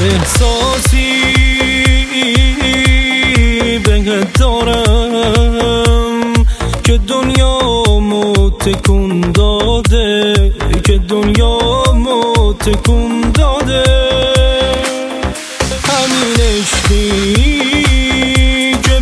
احساسی بهت دارم که دنیامو تکون داده، که دنیامو تکون داده. همین عشقی که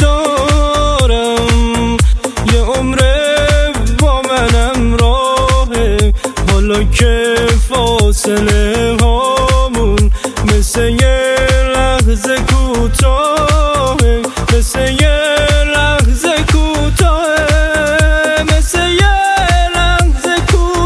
بدارم یه عمره با منم راهه، حالا که فاصله هامون مثل یه لحظه کوتاهه، مثل یه لحظه کوتاهه، مثل یه لحظه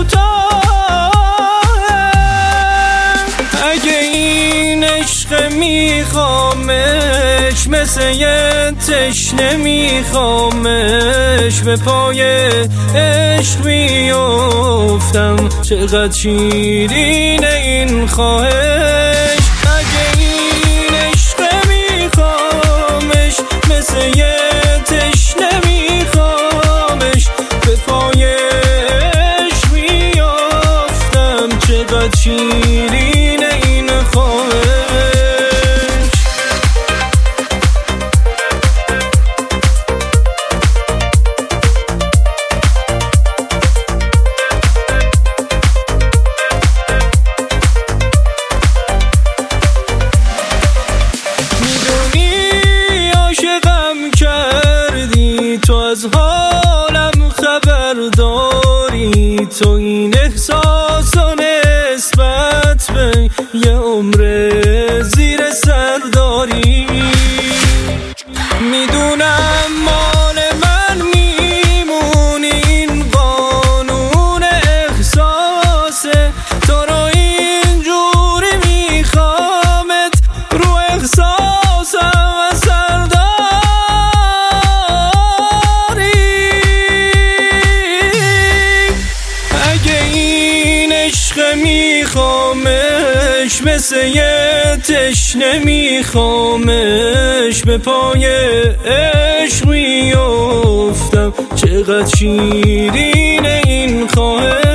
کوتاهه. اگه این عشق میخوامش مثل یه تشنه میخوامش، به پای عشق میافتم چقدر شیرینه این خواهش. اگه این عشق میخوامش مثل یه تشنه میخوامش، به پای عشق میافتم چقدر شیرینه این خواهش. تو از حالم خبر داری، تو این احساسو نسبت به یه عمر زیر سر داری. میدونم مال من میمونی، این قانون احساسه، تو رو اینجوری میخوامت رو احساسم اثر داری. عشق میخوامش مثل یه تشنه میخوامش، به پای عشق میافتم چقدر شیرینه این خواهش.